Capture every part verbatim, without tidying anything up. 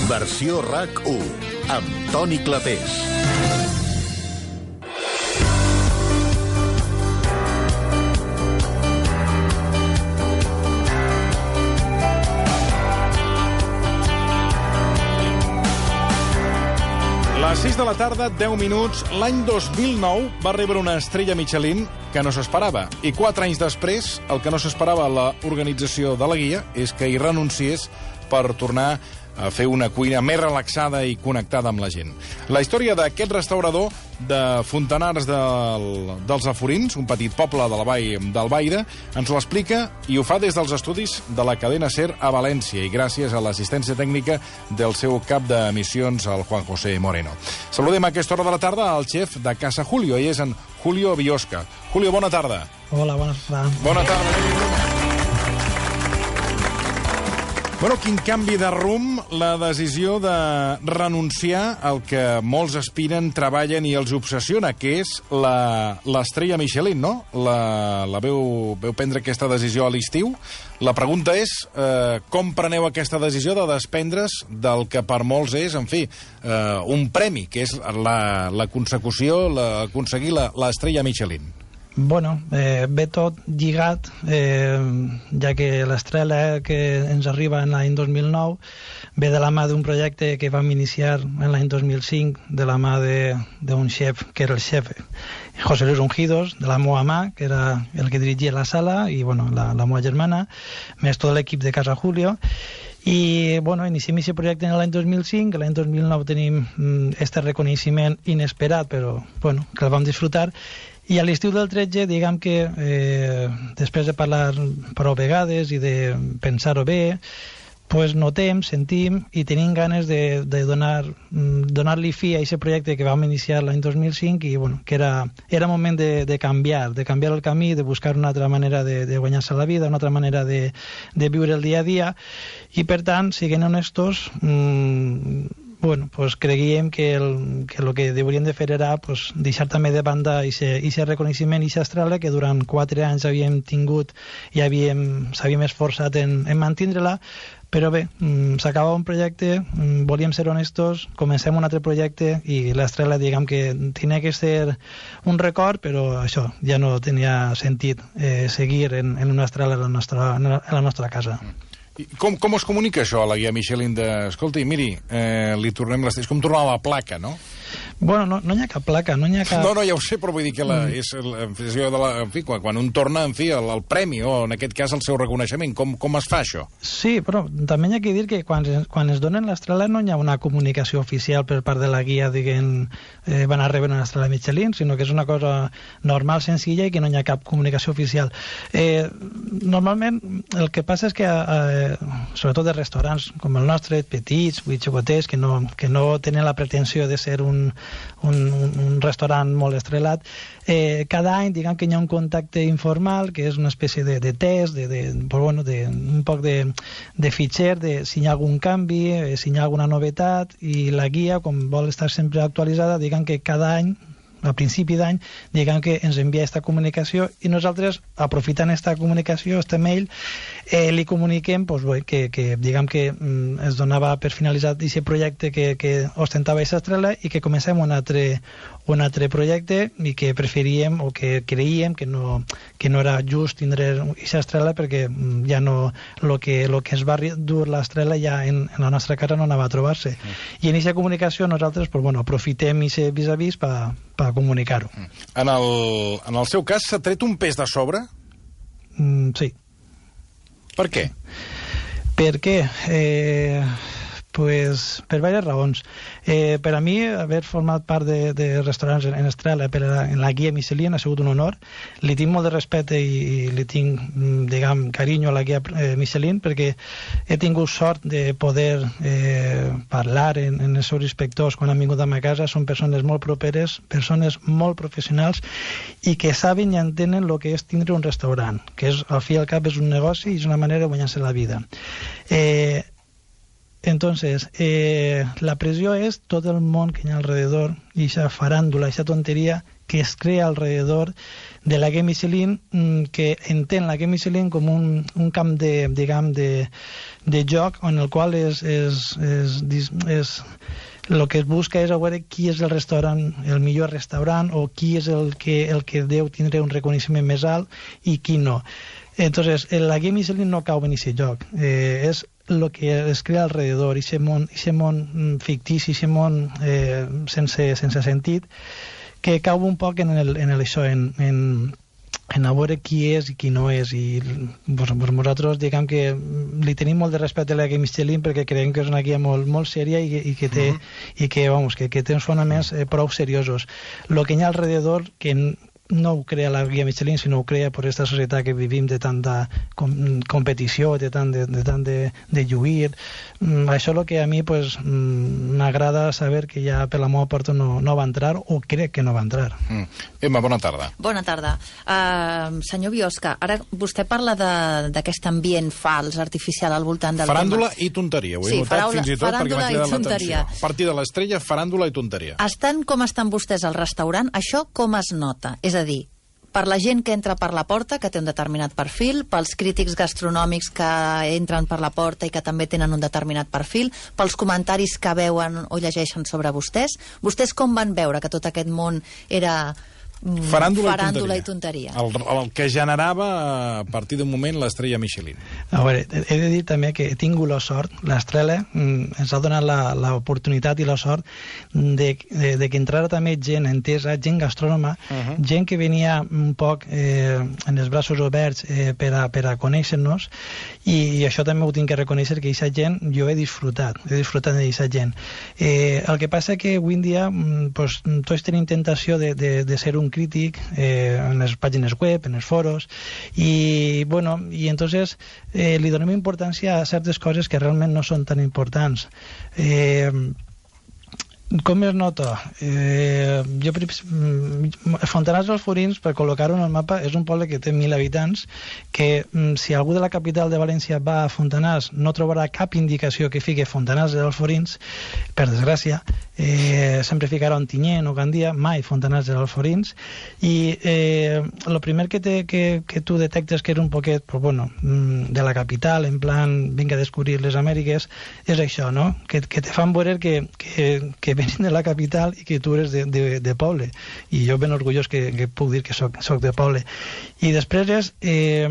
Versió RAC u, amb Toni Clapés. A les sis de la tarda, deu minuts, l'any dos mil nou va rebre una estrella Michelin que no s'esperava. I quatre anys després, el que no s'esperava a l'organització de la guia és que hi renunciés per tornar a fer una cuina més relaxada i connectada amb la gent. La història d'aquest restaurador de Fontanars del, dels Aforins, un petit poble de la vall d'Albaida, ens ho explica i ho fa des dels estudis de la cadena SER a València i gràcies a l'assistència tècnica del seu cap d'emissions, el Juan José Moreno. Saludem a aquesta hora de la tarda al xef de Casa Julio, i és en Julio Biosca. Julio, bona tarda. Hola, bona tarda. Bona tarda. Bueno, quin canvi de rumb, la decisió de renunciar al que molts aspiren, treballen i els obsessiona, que és l'estrella Michelin, no? La, la veu, veu prendre aquesta decisió a l'estiu. La pregunta és eh, com preneu aquesta decisió de desprendre's del que per molts és, en fi, eh, un premi, que és la, la consecució, la, aconseguir l'estrella Michelin. Bueno, eh, ve tot lligat, eh, ja que l'estrella que ens arriba en l'any dos mil nou ve de la mà d'un projecte que vam iniciar en l'any dos mil cinc de la mà d'un xef, que era el xef José Luis Ungidos, de la meva mà, que era el que dirigia la sala, i bueno, la, la meva germana, més tot l'equip de Casa Julio. I bueno, iniciem aquest projecte en l'any dos mil cinc, l'any dos mil nou tenim aquest reconeixement inesperat, però bueno, que el vam disfrutar. I a l'estiu del tretze, diguem que eh, després de parlar prou vegades i de pensar-ho bé, pues notem, sentim i tenim ganes de, de donar, donar-li fi a aquest projecte que vam iniciar l'any dos mil cinc i bueno, que era, era moment de, de canviar, de canviar el camí, de buscar una altra manera de, de guanyar-se la vida, una altra manera de, de viure el dia a dia, i per tant, siguent honestos, mmm, bueno, pues creguíem que el que, el que hauríem de fer era pues, deixar també de banda aquest reconeixement i aquesta estrella que durant quatre anys havíem tingut i havíem, s'havíem esforçat en, en mantindre-la, però bé, s'acaba un projecte, volíem ser honestos, comencem un altre projecte i l'estrella, diguem que tenia que ser un record, però això ja no tenia sentit eh, seguir en, en una estrella a la nostra, a la nostra casa. I com, com es comunica això a la guia Michelin de... Escolti, miri, eh, li tornem les... És com tornar a la placa, no? Bueno, no, no hi ha cap placa, no hi ha cap... No, no, ja ho sé, però vull dir que la, mm. és la, de la, en fi, quan, quan un torna, en fi, el, el premi, o en aquest cas el seu reconeixement, com, com es fa això? Sí, però també hi ha que dir que quan, quan es donen l'estrella no hi ha una comunicació oficial per part de la guia, diguem, eh, van a rebre una estrella Michelin, sinó que és una cosa normal, senzilla, i que no hi ha cap comunicació oficial. Eh, normalment, el que passa és que, eh, sobretot de restaurants com el nostre, petits, xicotets, que no, que no tenen la pretensió de ser un Un, un restaurant molt estrellat, eh, cada any diguem que hi ha un contacte informal que és una espècie de, de test de, de, pues bueno, de, un poc de, de fitxer de si hi ha algun canvi, eh, si hi ha alguna novetat, i la guia, com vol estar sempre actualitzada, diguem que cada any a principi d'any, diguem que ens envia aquesta comunicació i nosaltres, aprofitant aquesta comunicació, este mail, eh, li comuniquem pues, bé, que, que, diguem que mm, es donava per finalitzat aquest projecte que, que ostentava aquesta estrella i que comencem un altre, un altre projecte i que preferíem o que creíem que no, que no era just tindre aquesta estrella perquè ja no, el que, lo que es va dur l'estrella ja en, en la nostra casa no anava a trobar-se. Mm. I en aquesta comunicació nosaltres pues, bueno, aprofitem aquest vis-a-vis per per comunicar-ho. En el, en el seu cas, s'ha tret un pes de sobre? Mm, sí. Per què? Per què? Eh, pues, per diverses raons. Eh, per a mi, haver format part de, de restaurants en estrella per a, en la guia Michelin ha sigut un honor. Li tinc molt de respecte i, i li tinc, diguem, carinyo a la guia eh, Michelin perquè he tingut sort de poder eh, parlar en, en els seus inspectors quan han vingut a ma casa. Són persones molt properes, persones molt professionals i que saben i entenen el que és tindre un restaurant, que és, al fi i al cap és un negoci i és una manera de guanyar-se la vida. Eh, Entonces, eh, la pressió és tot el món que hi ha alrededor, i aquesta faràndula, aquesta tonteria que es crea alrededor de la Guia Michelin, que entén la Guia Michelin com un, un camp de, diguem, de, de joc en el qual és, és, és, és, el que es busca és a veure qui és el restaurant, el millor restaurant, o qui és el que, el que deu tindre un reconeixement més alt i qui no. Entonces, la Guia Michelin no cau en aquest joc, eh, és el que es crea alrededor, aquest món, món fictici, aquest món eh, sense, sense sentit, que cau un poc en, el, en el això, en, en, en a veure qui és i qui no és. I pues, pues nosaltres diguem que li tenim molt de respecte a la Guia Michelin perquè creiem que és una guia molt, molt sèria i, i que té, uh-huh. i que, vamos, que, que té uns fonaments eh, prou seriosos. Lo que hi ha alrededor, que no ho crea la Guia Michelin, sinó ho crea per aquesta societat que vivim de tanta com, competició, de tant de, de, tant de, de lluir. Mm, això és el que a mi pues, m'agrada saber que ja per la meva porta no, no va entrar, o crec que no va entrar. Mm. Emma, bona tarda. Bona tarda. Uh, senyor Biosca, ara vostè parla d'aquest ambient fals, artificial, al voltant del faràndula tema. I tonteria, ho he sí, notat faraula, fins i tot perquè m'ha cridat l'atenció. A partir de l'estrella, faràndula i tonteria. Estan com estan vostès al restaurant, això com es nota? És a dir, per la gent que entra per la porta, que té un determinat perfil, pels crítics gastronòmics que entren per la porta i que també tenen un determinat perfil, pels comentaris que veuen o llegeixen sobre vostès. Vostès com van veure que tot aquest món era faràndula, faràndula i tonteria? I tonteria. El, el que generava a partir d'un moment l'estrella Michelin. A veure, he de dir també que he tingut la sort, l'estrella ens ha donat l'oportunitat i la sort de, de, de que entrara també gent entesa, gent gastrònoma, uh-huh. gent que venia un poc eh, en els braços oberts eh, per, a, per a conèixer-nos, i, i això també ho tinc que reconèixer, que aquesta gent jo he disfrutat, he disfrutat d'aquesta gent. Eh, el que passa que avui en dia pues, tots tenim tentació de, de, de ser un crític eh, en les pàgines web, en els foros, i bueno, i entonces eh, li donem importància a certes coses que realment no són tan importants. Eh, com es nota? Eh, jo, Fontanars dels Alforins, per col·locar-ho en el mapa, és un poble que té mil habitants, que si algú de la capital de València va a Fontanars no trobarà cap indicació que fique Fontanars dels Alforins, per desgràcia. Eh, sempre ficarà Ontinyent o Gandia, mai Fontanars dels Alforins, i el eh, primer que, te, que, que tu detectes que és un poquet pues, bueno, de la capital, en plan vinga a descobrir les Amèriques, és això, no? Que, que te fan veure que, que, que venim de la capital i que tu eres de, de, de poble, i jo ben orgullós que, que puc dir que soc, soc de poble. I després és eh,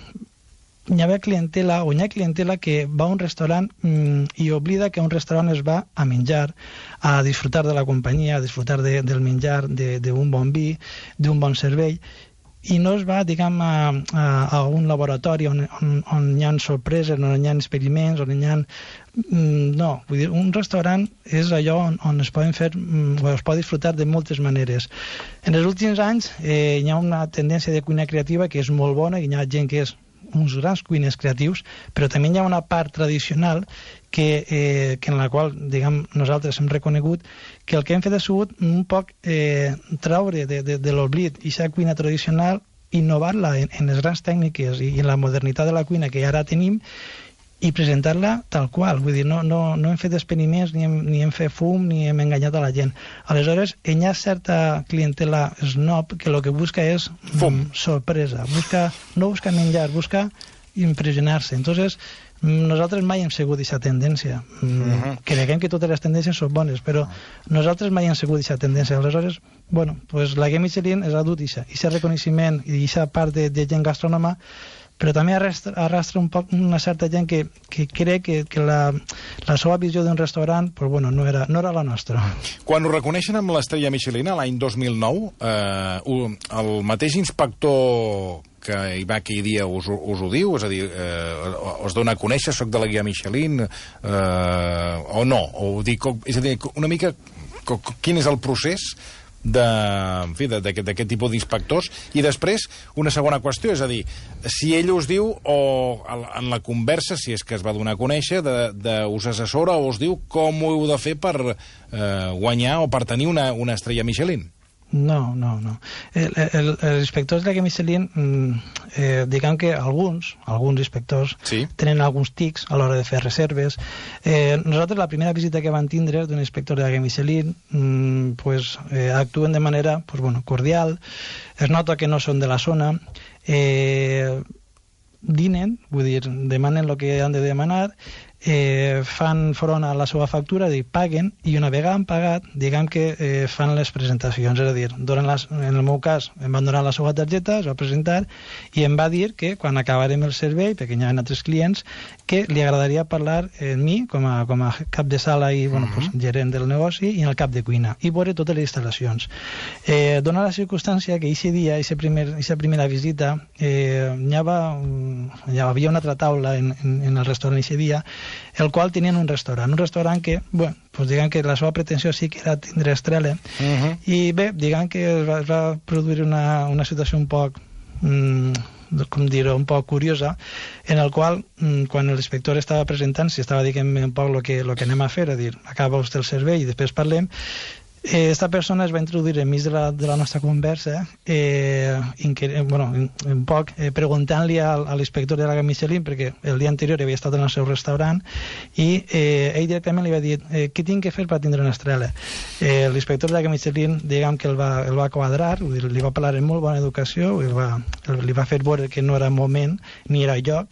hi ha clientela, o hi ha clientela que va a un restaurant mmm, i oblida que a un restaurant es va a menjar, a disfrutar de la companyia, a disfrutar de, del menjar, d'un bon vi, d'un bon servei, i no es va, diguem, a, a, a un laboratori on, on, on hi ha sorpreses, on hi ha experiments, on hi ha... No, vull dir, un restaurant és allò on, on es poden fer, o es pot disfrutar de moltes maneres. En els últims anys eh, hi ha una tendència de cuina creativa que és molt bona, i hi ha gent que és uns grans cuiners creatius, però també hi ha una part tradicional que, eh, que en la qual, diguem, nosaltres hem reconegut que el que hem fet ha sigut un poc eh, traure de, de, de l'oblit i aquesta cuina tradicional, innovar-la en, en les grans tècniques i en la modernitat de la cuina que ara tenim, i presentar-la tal qual. Vull dir, no, no, no hem fet experiments, ni hem, ni hem fet fum, ni hem enganyat a la gent. Aleshores, hi ha certa clientela snob que el que busca és fum. sorpresa. Busca, no busca menjar, busca impressionar-se. Entonces, nosaltres mai hem sigut aquesta tendència. Uh-huh. Creiem que totes les tendències són bones, però nosaltres mai hem sigut aquesta tendència. Aleshores, bueno, pues la Guia Michelin és adut això, aquest reconeixement i aquesta part de, de gent gastrònoma, però també arrastra, arrastra un poc una certa gent que, que crec que, que la, la seva visió d'un restaurant pues, bueno, no, era, no era la nostra. Quan ho reconeixen amb l'estrella Michelin l'any dos mil nou, eh, el mateix inspector que hi va aquell dia us, us ho diu, és a dir, eh, us dona a conèixer, soc de la Guia Michelin, eh, o no? O dic, és a dir, una mica quin és el procés de, en fi, d'aquest tipus d'inspectors. I després, una segona qüestió, és a dir, si ell us diu, o en la conversa, si és que es va donar a conèixer, de, de, us assessora o us diu com ho heu de fer per eh, guanyar o per tenir una, una estrella Michelin. No, no, no. El, el, els inspectors de la Michelin, eh, diguem que alguns, alguns inspectors, sí, tenen alguns tics a l'hora de fer reserves. Eh, nosaltres, la primera visita que van tindre d'un inspector de la Michelin, mm, pues, eh, actuen de manera pues, bueno, cordial, es nota que no són de la zona, eh, dinen, vull dir, demanen el que han de demanar, eh, fan front a la seva factura, dir, paguen, i una vegada han pagat, diguem que eh, fan les presentacions, és a dir, donen les, en el meu cas, em van donar la seva targeta, es va presentar, i em va dir que quan acabarem el servei, perquè hi ha altres clients, que li agradaria parlar en mi, com a, com a cap de sala i bueno, pues, gerent del negoci, i en el cap de cuina, i veure totes les instal·lacions. Eh, dona la circumstància que aquest dia, aquesta primera visita, eh, hi, havia, hi havia una altra taula en, en, en el restaurant aquest dia, el qual tenien un restaurant, un restaurant que, bueno, pues diguem que la seva pretensió sí que era tindre estrella, uh -huh. i bé, diguem que es va, es va produir una, una situació un poc, mm, com dir-ho, un poc curiosa, en el qual, mm, quan l'inspector estava presentant, si estava dient un poc el que, lo que anem a fer, a dir, acaba vostè el servei i després parlem, Eh, esta persona es va introduir enmig de la, de la nostra conversa, eh, inque, bueno, un, un poc eh, preguntant-li a, a l'inspector de la Michelin, perquè el dia anterior havia estat en el seu restaurant, i eh, ell directament li va dir eh, què tinc que fer per tindre una estrella. Eh, l'inspector de la Michelin, diguem que el va, el va quadrar, li va parlar en molt bona educació, el va, el, li va fer veure que no era moment ni era lloc,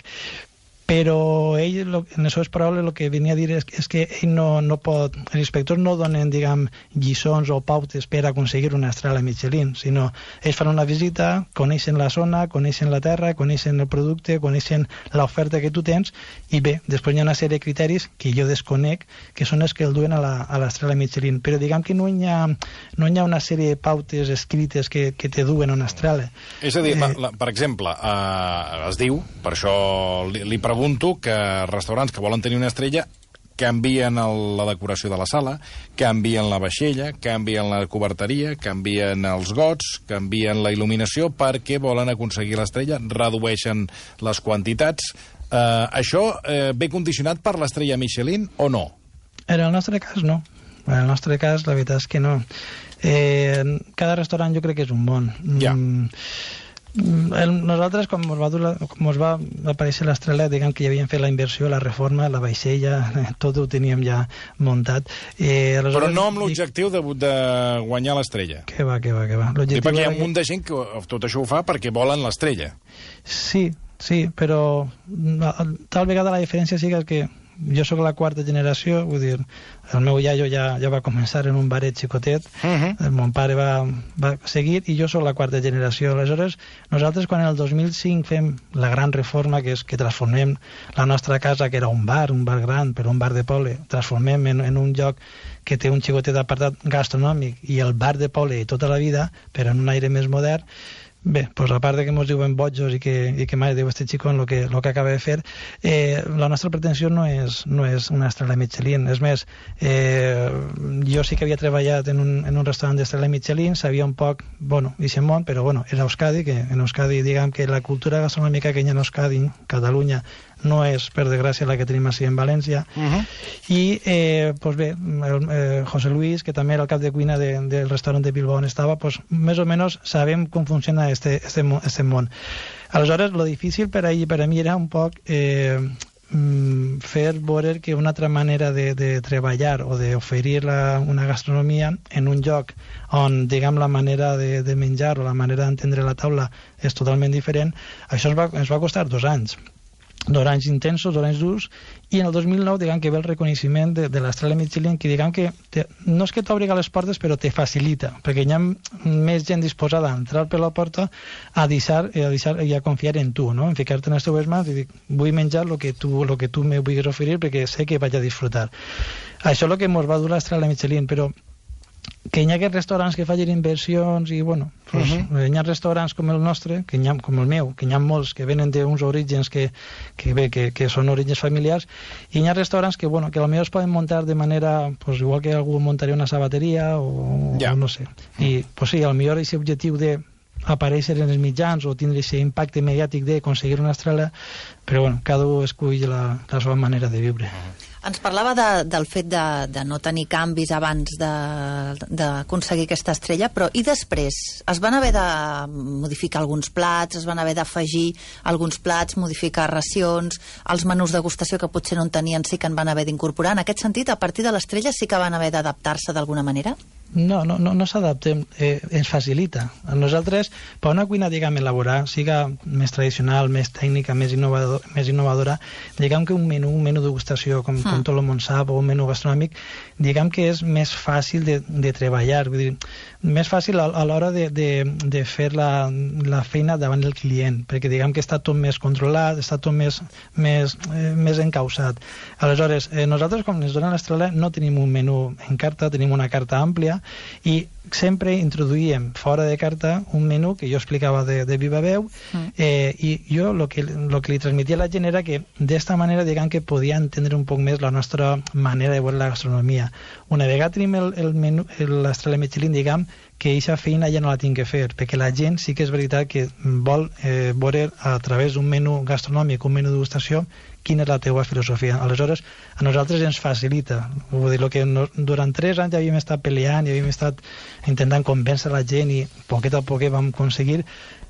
però ell, lo, en les seves paraules, el que venia a dir és, és que ell no, no pot, els inspectors no donen, diguem, lliçons o pautes per aconseguir una estrella Michelin, sinó ells fan una visita, coneixen la zona, coneixen la terra, coneixen el producte, coneixen l'oferta que tu tens, i bé, després hi ha una sèrie de criteris que jo desconec, que són els que el duen a l'estrella Michelin, però diguem que no hi ha, no hi ha una sèrie de pautes escrites que, que te duen a una estrella. És a dir, eh, la, la, per exemple, eh, es diu, per això li, li pregunto, que restaurants que volen tenir una estrella canvien el, la decoració de la sala, canvien la vaixella, canvien la coberteria, canvien els gots, canvien la il·luminació perquè volen aconseguir l'estrella, redueixen les quantitats. Eh, això eh, ve condicionat per l'estrella Michelin o no? En el nostre cas, no. En el nostre cas, la veritat és que no. Eh, cada restaurant jo crec que és un món. Ja. Mm, El, nosaltres, com ens va, dur la, com ens va aparèixer l'estrella, diguem que ja havíem fet la inversió, la reforma, la vaixella, tot ho teníem ja muntat. Eh, Però no amb l'objectiu de, de guanyar l'estrella. Que va, que va, que va. Sí, perquè hi ha un munt de gent que tot això ho fa perquè volen l'estrella. Sí, sí, però tal vegada la diferència sí que és que jo sóc la quarta generació, vull dir, el meu iaio ja, ja va començar en un baret xicotet, uh -huh. el mon pare va, va seguir, i jo sóc la quarta generació. Aleshores, nosaltres quan en el dos mil cinc fem la gran reforma, que és que transformem la nostra casa, que era un bar, un bar gran, però un bar de poble, transformem en, en un lloc que té un xicotet apartat gastronòmic i el bar de poble tota la vida, però en un aire més modern. Bé, pues a part de que ens diuen bojos i que, i que mai diu este xico en el que, lo que acaba de fer, eh, la nostra pretensió no és, no és una estrella Michelin. És més, eh, jo sí que havia treballat en un, en un restaurant d'estrella Michelin, sabia un poc, bueno, i si món, però bueno, era Euskadi, que en Euskadi, diguem que la cultura gastronòmica que hi ha en Euskadi, Catalunya, no és, per desgràcia, la que tenim així en València. Uh -huh. I, eh, pues bé, el, eh, José Luis, que també era el cap de cuina de, del restaurant de Bilbao on estava, pues més o menys sabem com funciona este, este, este món. Aleshores, lo difícil per a ell i per a mi era un poc eh, fer veure que una altra manera de, de treballar o d'oferir una gastronomia en un lloc on, diguem, la manera de, de menjar o la manera d'entendre la taula és totalment diferent, això ens va, ens va costar dos anys. dos anys intensos, dos anys durs, i en el dos mil nou, diguem que ve el reconeixement de, de l'estrella Michelin, que diguem que te, no és que t'obriga les portes, però te facilita, perquè hi ha més gent disposada a entrar per la porta a deixar, a deixar i a confiar en tu, no? En ficar-te en les teves mans i dir, vull menjar el que tu, lo que tu me vulguis oferir perquè sé que vaig a disfrutar. Això és el que ens va dur l'estrella Michelin, però que hi ha aquests restaurants que facin inversions i, bueno, pues, uh -huh. hi ha restaurants com el nostre, que hi ha, com el meu, que hi ha molts que venen d'uns orígens que, que, bé, que, que són orígens familiars, i hi ha restaurants que, bueno, que potser es poden muntar de manera, pues, igual que algú muntaria una sabateria o, ja. o no sé. I, pues sí, potser aquest objectiu de aparèixer en els mitjans o tindre aquest impacte mediàtic d'aconseguir una estrella, però bueno, cada un escull la, la seva manera de viure. Uh -huh. Ens parlava de, del fet de, de no tenir canvis abans d'aconseguir aquesta estrella, però i després? Es van haver de modificar alguns plats, es van haver d'afegir alguns plats, modificar racions, els menús degustació que potser no en tenien sí que en van haver d'incorporar. En aquest sentit, a partir de l'estrella sí que van haver d'adaptar-se d'alguna manera? No, no, no, no s'adaptem, eh, ens facilita. A nosaltres, per una cuina, diguem, elaborar, siga més tradicional, més tècnica, més, innovador, més innovadora, diguem que un menú, un menú de degustació, com, mm. com tot el món sap, o un menú gastronòmic, diguem que és més fàcil de, de treballar, vull dir, més fàcil a, a l'hora de, de, de fer la, la feina davant del client, perquè diguem que està tot més controlat, està tot més, més, eh, més encausat. Aleshores, eh, nosaltres, quan ens donen l'estrella, no tenim un menú en carta, tenim una carta àmplia, i sempre introduïem fora de carta un menú que jo explicava de, de viva veu, mm. eh, i jo el que, lo que li transmetia a la gent era que d'esta manera, diguem, que podia entendre un poc més la nostra manera de veure la gastronomia. Una vegada tenim el, el menú, l'estrella Michelin, diguem, que aquesta feina ja no la tinc que fer, perquè la gent sí que és veritat que vol eh, veure a través d'un menú gastronòmic, un menú de degustació, quina és la teua filosofia. Aleshores, a nosaltres ens facilita. Vull dir, lo que no, durant tres anys ja havíem estat peleant, ja havíem estat intentant convèncer la gent i poquet a poquet vam aconseguir.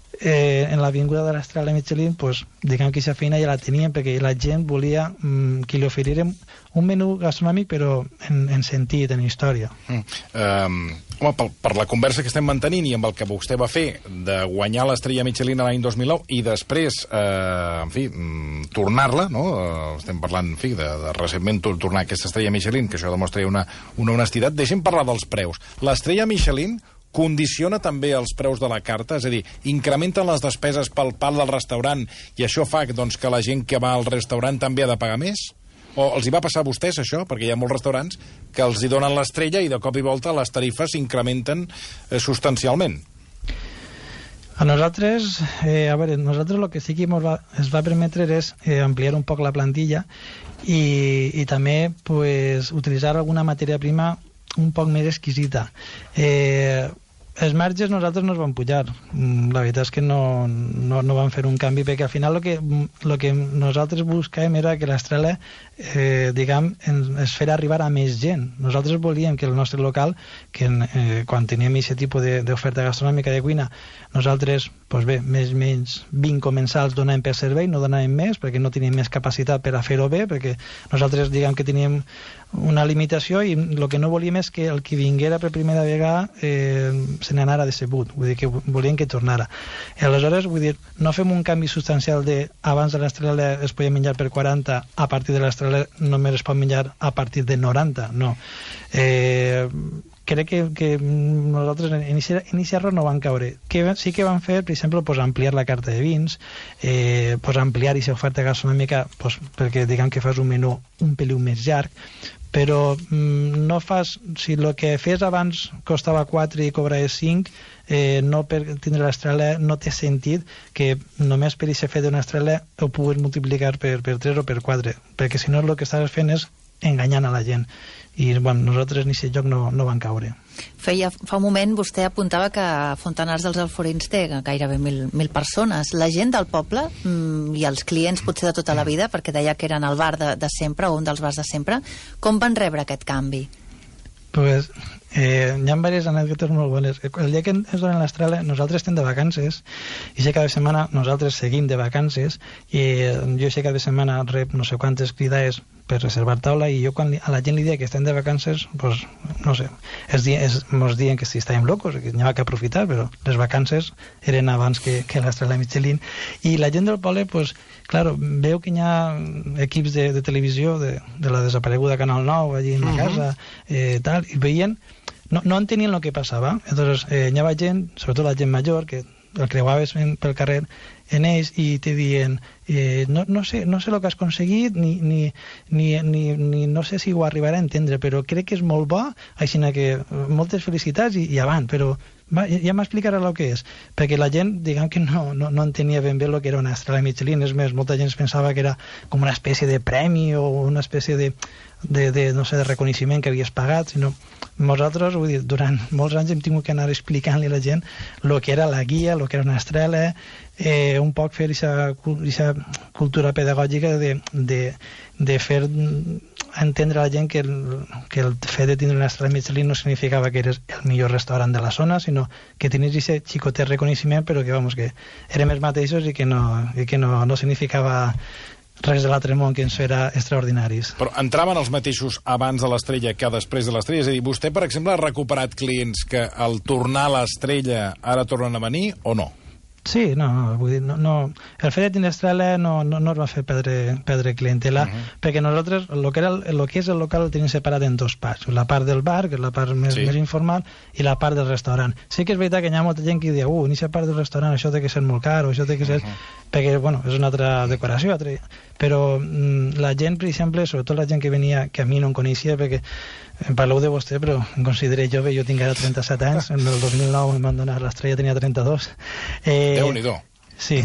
Eh, en l'avinguda de l'estrella Michelin, pues, diguem que aquesta feina ja la teníem perquè la gent volia mm, que li oferirem un menú gastronòmic però en, en sentit, en història. Mm. Um, home, per, per la conversa que estem mantenint i amb el que vostè va fer de guanyar l'estrella Michelin l'any dos mil nou i després, eh, en fi, mm, tornar-la, no? Uh, estem parlant, en fi, de, de recentment tornar aquesta estrella Michelin, que això demostra una, una honestitat. Deixem parlar dels preus. L'estrella Michelin condiciona també els preus de la carta? És a dir, incrementen les despeses pel pal del restaurant i això fa doncs, que la gent que va al restaurant també ha de pagar més? O els hi va passar a vostès, això? Perquè hi ha molts restaurants que els hi donen l'estrella i de cop i volta les tarifes s'incrementen eh, substancialment. A nosaltres, eh, a veure, nosaltres el que sí que va, es va permetre és eh, ampliar un poc la plantilla i, i també pues, utilitzar alguna matèria prima un poc més exquisita. Eh, els marges nosaltres no es van pujar. La veritat és que no, no, no van fer un canvi, perquè al final el que, lo que nosaltres buscàvem era que l'estrella, eh, diguem, es fera arribar a més gent. Nosaltres volíem que el nostre local, que eh, quan teníem aquest tipus d'oferta gastronòmica de cuina, nosaltres, doncs bé, més o menys vint comensals donàvem per servei, no donàvem més, perquè no teníem més capacitat per a fer-ho bé, perquè nosaltres, diguem, que teníem una limitació i el que no volíem és que el que vinguera per primera vegada eh, se n'anara decebut, vull dir que volíem que tornara. I aleshores, vull dir, no fem un canvi substancial de abans de l'estrella es podia menjar per quaranta, a partir de l'estrella només es pot menjar a partir de noranta, no. Eh, crec que, que nosaltres en aquest error no van caure. Que sí que van fer, per exemple, pues, ampliar la carta de vins, eh, pues, ampliar aquesta oferta gastronòmica pues, perquè diguem que fas un menú un peliu més llarg, però mm, no fas... Si el que fes abans costava quatre i cobraves cinc, eh, no per tindre l'estrella no té sentit que només per aquest fet d'una estrella ho puguis multiplicar per, per tres o per quatre, perquè si no el que estàs fent és enganyant a la gent. I bueno, nosaltres ni aquest lloc no, no van caure. Feia, fa un moment vostè apuntava que Fontanars dels Alforins té gairebé mil, mil persones. La gent del poble mmm, i els clients potser de tota la vida, perquè deia que eren el bar de, de sempre o un dels bars de sempre, com van rebre aquest canvi? Pues, eh, hi ha diverses anècdotes molt bones. El dia que ens donen l'estrella, nosaltres estem de vacances i sé que cada setmana nosaltres seguim de vacances i jo sé que cada setmana rep no sé quantes cridades per reservar taula i jo quan a la gent li dic que estem de vacances, pues, no sé, es, es, mos diuen que si estàvem locos, que n'hi ha que aprofitar, però les vacances eren abans que, que l'estrella Michelin. I la gent del poble, pues, claro, veu que hi ha equips de, de televisió de, de la desapareguda Canal nou allí en la casa, eh, tal, i veien, no, no entenien el que passava. Entonces, eh, hi havia gent, sobretot la gent major, que el creuaves pel carrer en ells i te diuen eh, no, no, sé, no sé el que has aconseguit ni, ni, ni, ni, ni no sé si ho arribarà a entendre, però crec que és molt bo, així que moltes felicitats i, i avant, però va, ja m'explicarà el que és, perquè la gent, diguem que no, no, no entenia ben bé el que era una estrella Michelin. És més, molta gent pensava que era com una espècie de premi o una espècie de, de, de, no sé, de reconeixement que havies pagat, sinó nosaltres, vull dir, durant molts anys hem tingut que anar explicant-li a la gent el que era la guia, el que era una estrella, eh, un poc fer aquesta cultura pedagògica de, de, de fer entendre a la gent que el, que el fet de tindre una estrella Michelin no significava que eres el millor restaurant de la zona, sinó que tenies aquest xicotet reconeixement, però que, vamos, que érem els mateixos i que no, i que no, no significava res de l'altre món que ens era extraordinaris. Però entraven els mateixos abans de l'Estrella que després de l'Estrella? És a dir, vostè, per exemple, ha recuperat clients que al tornar a l'Estrella ara tornen a venir o no? Sí, no, no, vull dir, no, no, el fet de tindre estrella no, no, no es va fer perdre, perdre clientela, uh -huh. perquè nosaltres, el que, era el, el que és el local el tenim separat en dos parts, la part del bar, que és la part més, sí. més informal, i la part del restaurant. Sí que és veritat que hi ha molta gent que diu, uh, en aquesta part del restaurant això té que ser molt car, o això té que ser... Uh -huh. perquè, bueno, és una altra decoració, altra... però mm, la gent, per exemple, sobretot la gent que venia, que a mi no em coneixia, perquè em parleu de vostè, però em consideré jove, jo tinc ara trenta-set anys, en el dos mil nou em van donar l'Estrella, tenia trenta-dos. Eh, Déu-n'hi-do. Sí.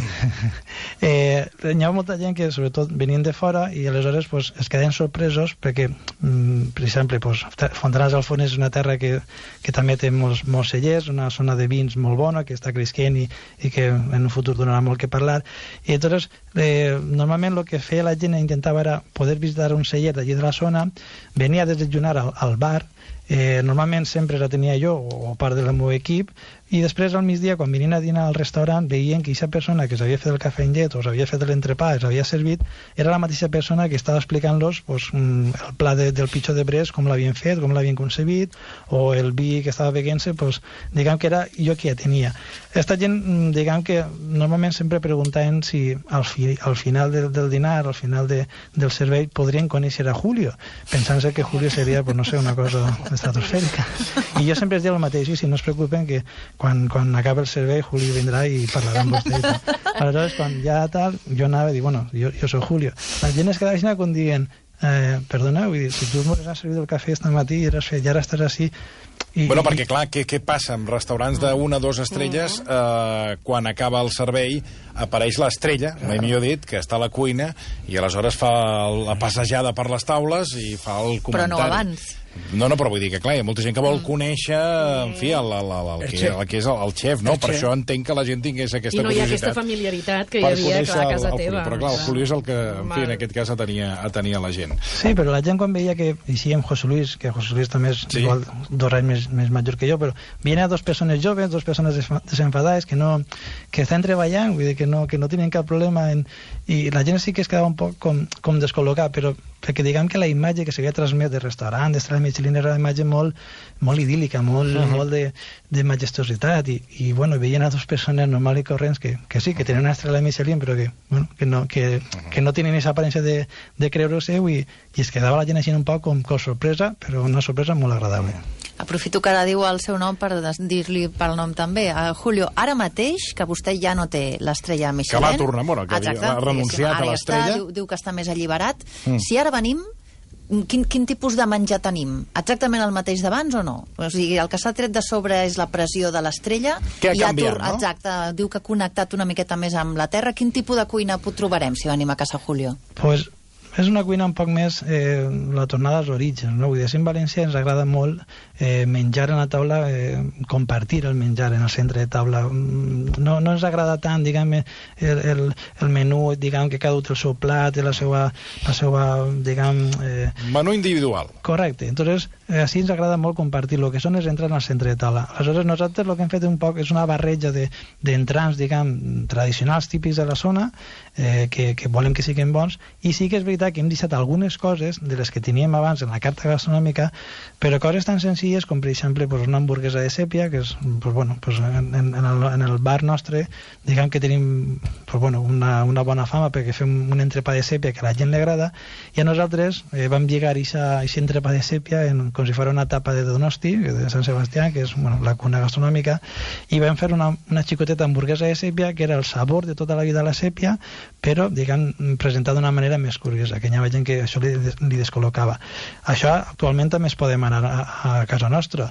eh, hi ha molta gent que, sobretot, venien de fora i aleshores pues, es queden sorpresos perquè, mm, per exemple, pues, Fontanars al Fons és una terra que, que també té molts, molts cellers, una zona de vins molt bona, que està creixent i, i que en un futur donarà molt que parlar. I llavors, eh, normalment el que feia la gent intentava era poder visitar un celler d'allí de la zona, venia a desayunar al, al bar, eh, normalment sempre la tenia jo o part del meu equip, i després al migdia, quan venien a dinar al restaurant, veien que aquesta persona que s'havia fet el cafè en llet o s'havia fet l'entrepà, s'havia servit, era la mateixa persona que estava explicant-los pues, el pla de, del pitxó de Brest, com l'havien fet, com l'havien concebit, o el vi que estava beguent-se, pues, diguem que era jo qui ja tenia. Esta gent, diguem que normalment sempre preguntaven si al, fi, al final del, del dinar, al final de, del servei, podrien conèixer a Julio, pensant-se que Julio seria, pues, no sé, una cosa estratosfèrica. I jo sempre es diu el mateix, i si no es preocupen que quan, quan acaba el servei Julio vindrà i parlarà amb vostè i tal. Aleshores, quan ja tal, jo anava a dir, bueno, jo, jo soy Julio. La gent es quedava així com dient, eh, perdona, vull dir, si tu m'has servit el cafè esta matí i, eres fet, i ara estàs així... I, bueno, perquè clar, què, què passa amb restaurants d'una o dues estrelles eh, quan acaba el servei apareix l'estrella, mai millor dit, que està a la cuina i aleshores fa la passejada per les taules i fa el comentari. Però no abans. No, no, però vull dir que, clar, hi ha molta gent que vol conèixer, en fi, el, el, el, el, que, el que és el, el xef, no? Per això entenc que la gent tingués aquesta curiositat. I no hi ha aquesta familiaritat que hi havia clar, a casa el, el teva. Però, clar, el Julio és el que, en fi, en aquest cas, atenia, atenia la gent. Sí, però la gent quan veia que hi sí, amb José Luis, que José Luis també és sí. igual dos anys més, més major que jo, però vienen dos persones joves, dos persones desenfadades, que no que estan treballant, vull dir que no, que no tenen cap problema, en, i la gent sí que es quedava un poc com, com descol·locat, però perquè diguem que la imatge que s'havia transmès de restaurant, d'Estrella Michelin, era una imatge molt, molt idíl·lica, molt, uh -huh. molt de, de majestuositat, i, i bueno, veien a dues persones normals i corrents que, que sí, que tenen una Estrella Michelin, però que, bueno, que, no, que, uh -huh. que no tenen aquesta aparència de, de creure-ho-seu, i, i es quedava la gent així un poc com, com sorpresa, però una sorpresa molt agradable. Aprofito que ara diu el seu nom per dir-li pel nom també. Uh, Julio, ara mateix, que vostè ja no té l'estrella Michelin... Que va tornar, bueno, que Exacte, havia renunciat a l'estrella... Diu, diu que està més alliberat. Mm. Si ara venim, quin, quin tipus de menjar tenim? Exactament el mateix d'abans o no? O sigui, el que s'ha tret de sobre és la pressió de l'estrella... Que ha canviat, no? Exacte, diu que ha connectat una miqueta més amb la terra. Quin tipus de cuina trobarem si venim a casa Julio? Pues... és una cuina un poc més eh, la tornada als orígens, no? Vull dir, en València ens agrada molt eh, menjar en la taula, eh, compartir el menjar en el centre de taula. No, no ens agrada tant, diguem, el, el, el menú, diguem, que cada un té el seu plat, la seva, la seva diguem... Eh... Menú individual. Correcte. Entonces, eh, així ens agrada molt compartir el que són els entrants al centre de taula. Aleshores, nosaltres el que hem fet un poc és una barreja d'entrants, de, diguem, tradicionals, típics de la zona, eh, que, que volem que siguin bons, i sí que és veritat que hem deixat algunes coses de les que teníem abans en la carta gastronòmica, però coses tan senzilles com, per exemple, pues, una hamburguesa de sèpia, que és, pues, bueno, pues, en, en, el, en el bar nostre, diguem que tenim pues, bueno, una, una bona fama perquè fem un entrepà de sèpia que a la gent li agrada, i a nosaltres eh, vam lligar aquest entrepà de sèpia en, com si fos una tapa de Donosti, de Sant Sebastià, que és bueno, la cuna gastronòmica, i vam fer una, una xicoteta hamburguesa de sèpia que era el sabor de tota la vida de la sèpia, però, diguem, presentat d'una manera més curiosa, que hi havia gent que això li, li descol·locava. Això actualment també es podem anar a, a casa nostra.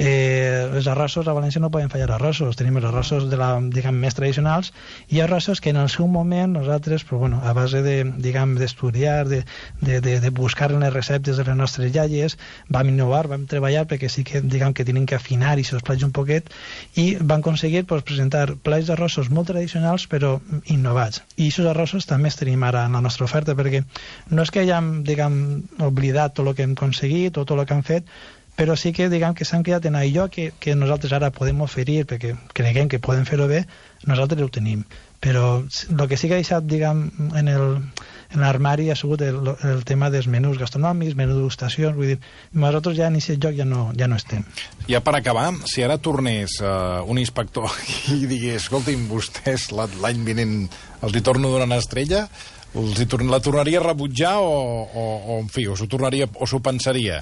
Eh, els arrossos a València no poden fallar arrossos. Tenim els arrossos de la, diguem, més tradicionals, i arrossos que en el seu moment nosaltres, però, bueno, a base de, diguem, d'estudiar, de, de, de, de buscar en les receptes de les nostres iaies, vam innovar, vam treballar perquè sí que, diguem, que tenen que afinar i se'ls plats un poquet, i vam aconseguir pues, presentar plats d'arrossos molt tradicionals però innovats. I aquests arrossos també els tenim ara en la nostra oferta perquè no és que hayam, diguem, oblidat tot el que hem aconseguit o tot el que han fet, però sí que, diguem, que s'han quedat en allò que, que nosaltres ara podem oferir, perquè creguem que podem fer-ho bé, nosaltres ho tenim. Però el que sí que ha deixat, diguem, en el en l'armari ha sigut el, el tema dels menús gastronòmics, menús degustacions, vull dir, nosaltres ja en aquest joc ja no, ja no estem. Ja per acabar, si ara tornés uh, un inspector i digués, escolti'm, vostès l'any vinent els hi torno a donar una estrella, els hi torn la tornaria a rebutjar o, o, o en fi, o s'ho tornaria, o s'ho pensaria?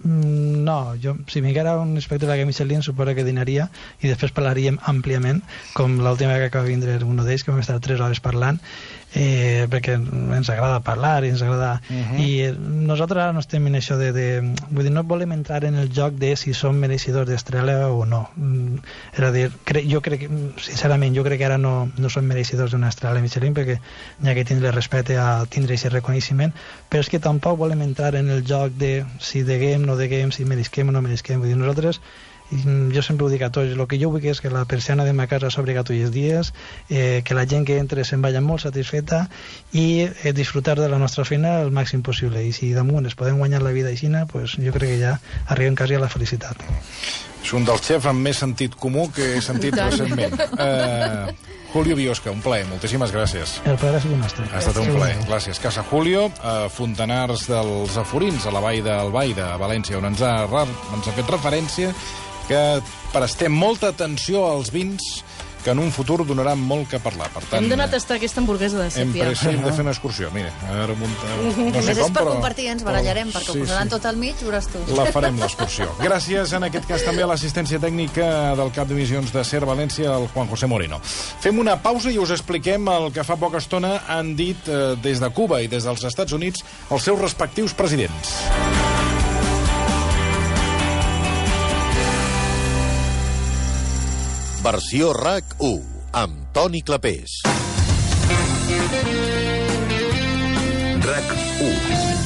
Mm, no, jo, si m'hi un inspector de la Michelin, suposo que dinaria i després parlaríem àmpliament, com l'última que acaba de vindre un d'ells, que vam estar tres hores parlant, eh, perquè ens agrada parlar i ens agrada... Uh -huh. I nosaltres ara no estem en això de, de... Vull dir, no volem entrar en el joc de si som mereixedors d'estrella o no. Mm, és a dir, cre jo crec, sincerament, jo crec que ara no, no som mereixedors d'una estrella Michelin, perquè hi ha que tindre respecte a tindre aquest reconeixement, però és que tampoc volem entrar en el joc de si deguem, no deguem, si meresquem o no meresquem. Vull dir, nosaltres, jo sempre ho dic a tots, el que jo vull és que la persiana de ma casa s'obri tots els dies, eh, que la gent que entre se'n vaya molt satisfeta i eh, disfrutar de la nostra feina el màxim possible. I si damunt es podem guanyar la vida aixina, pues jo crec que ja arribem quasi a la felicitat. És un dels xefs amb més sentit comú que he sentit recentment. Uh, Julio Biosca, un plaer, moltíssimes gràcies. El plaer ha sigut nostre. Ha estat un plaer, gràcies. Casa Julio, a Fontanars dels Aforins, a la Vall d'Albaida, a València, on ens ha, ens ha fet referència que prestem molta atenció als vins que en un futur donaran molt que parlar. Per tant, hem d'anar a tastar aquesta hamburguesa de sèpia. Hem, sí, hem de fer una excursió. Mira, ara munta, no sé Més com, és per però... compartir, ens barallarem, perquè sí, ho posaran sí. tot al mig, veuràs tu. La farem, l'excursió. Gràcies, en aquest cas, també a l'assistència tècnica del cap d'emissions de SER València, el Juan José Moreno. Fem una pausa i us expliquem el que fa poca estona han dit eh, des de Cuba i des dels Estats Units els seus respectius presidents. Versió RAC u, amb Toni Clapés. RAC u.